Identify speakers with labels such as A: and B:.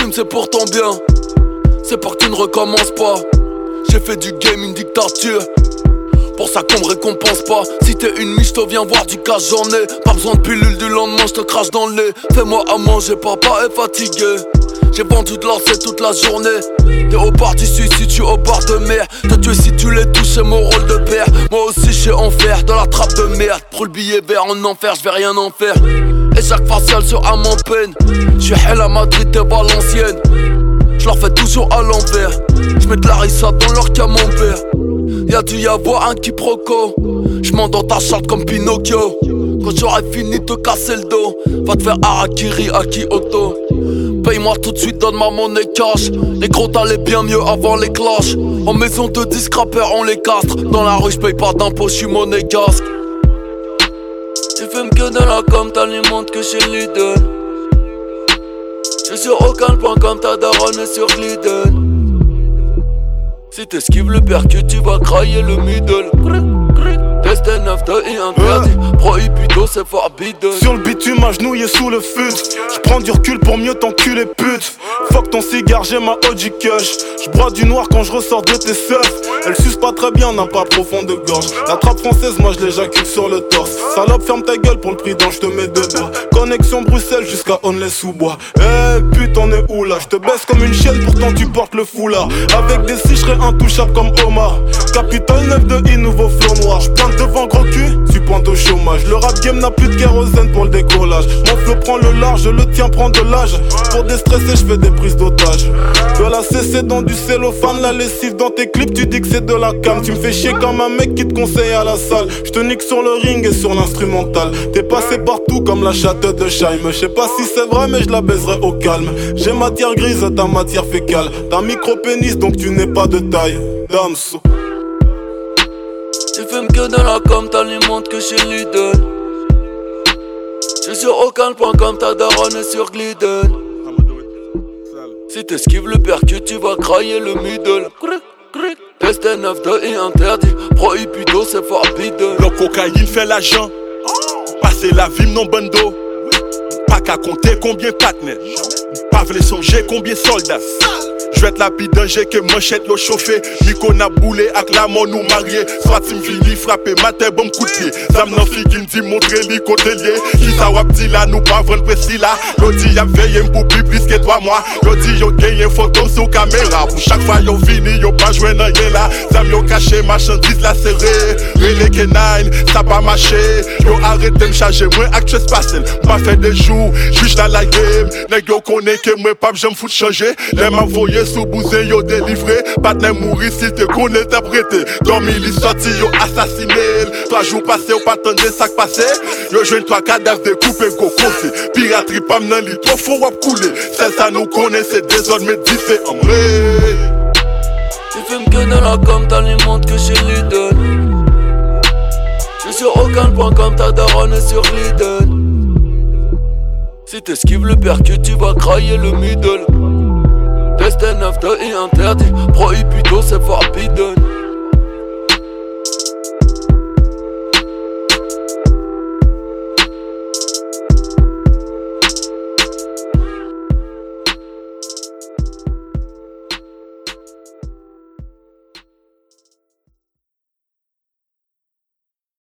A: fumes c'est pour ton bien. C'est pour que tu ne recommences pas. J'ai fait du game une dictature. Pour ça qu'on me récompense pas. Si t'es une miche, te viens voir du cash, j'en ai. Pas besoin de pilule du lendemain, j'te crache dans le lait. Fais-moi à manger, papa est fatigué. J'ai vendu de l'orcet toute la journée. T'es au bord du suicide, tu au bord de mer. T'as tué si tu les touches, c'est mon rôle de père. Moi aussi j'sais en faire, de la trappe de merde. Prends le billet vert en enfer, j'vais rien en faire. Et chaque facial sur âme en peine. J'suis hell à Madrid et Valenciennes. J'leur fais toujours à l'envers. J'mets de la rissa dans leur camembert. Y'a dû y avoir un quiproquo. J'm'en dans ta charte comme Pinocchio. Quand j'aurai fini de te casser le dos, va te faire harakiri à Kyoto. Paye-moi tout de suite, donne ma monnaie cash. Les gros t'allais bien mieux avant les clashs. En maison de disques rappeurs on les castre. Dans la rue j'paye pas d'impôts, j'suis monégasque. Tu fumes que de la com, t'alimentes que chez Lidl. J'suis sur aucun point comme ta daronne est sur Gliden. Si t'esquives le percu, tu vas crailler le middle. Test 9 de et interdit. Prohibido, c'est forbidden.
B: Sur le bitume, agenouillé sous le fut. J'prends du recul pour mieux t'enculer, pute. Fuck ton cigare, j'ai ma OG Kush. J'bois du noir quand j'ressors de tes seufs. Elle suce pas très bien, n'a pas profond de gorge. La trappe française, moi j'léjacule sur le torse. Salope, ferme ta gueule pour le prix d'un, j'te mets deux doigts. Connexion Bruxelles jusqu'à Onlay-sous-Bois. Eh pute, on est où là? J'te baisse comme une chienne, pourtant tu portes le foulard. Avec des six, j'serais intouchable comme Omar. Capitole 9 de I, nouveau flow noir. J'pointe devant gros cul, tu pointes au chômage. Le rap game n'a plus de kérosène pour le décollage. Mon flow prend le large, le tien prend de l'âge. Pour déstresser, j'fais des prises d'otages. De la CC dans du cellophane, la lessive dans tes clips, tu dis que c'est de la cam. Tu me fais chier comme un mec qui te conseille à la salle. J'te nique sur le ring et sur l'instrumental. T'es passé partout comme la chatte de Scheim. J'sais pas si c'est vrai mais je la baiserai au calme. J'ai matière grise, ta matière fécale. T'as micro-pénis donc tu n'es pas de taille. Damso.
A: Tu fumes que de la com, t'alimentes que chez Lidl. J'suis sur aucun point comme ta daronne est sur Gliden. Si t'esquives le percu, tu vas crailler le middle. Test 9 de et interdit. Prohibido, c'est forbidden.
C: Le cocaïne fait l'argent. Passer la vie non bando. Pas qu'à compter combien partenaires. Pas v'lait songer combien soldats. J'vais la pis danger que manchette l'eau chauffée. Nico n'a boulé avec la mort nous marié. Soit tu m'vini frappé, matin bon coup de pied. Zam nan fi qui m'dit montrer li côté lié. Qui sa wap dit là, nous pas vendre précis là. Yo dit y'a veillé m'poupi plus que 3 mois. Yo dit yo gagné photo sur caméra. Pour chaque fois yo vini, yo pas joué nan yé là. Zam yo caché, marchandise la serré. Relé K9, ça pas marché. Yo arrêté m'charger, moi acte spatial. M'a fait des jours, j'juge dans la game. Nèg yo connaît que moi pas j'aime fout changer. Les m'envoyer sous bousin yo délivré. Patne mourir si te connaît t'as prêté. Dormi li sorti yo assassiné. 3 jours passés ou pas tendre sac passé. Yo joine 3 cadavres découpé go conseil. Piraterie pas m'nan li trop fond wap couler. Celle ça nous connaît c'est désordre mais différent.
A: Tu fumes que de la com, t'alimentes que chez Lidl. J'suis sur aucun point comme ta daronne est sur Gliden. Si t'esquives le percu, tu vas crailler le middle. Test 9 de et interdit. Prohibido, c'est forbidden.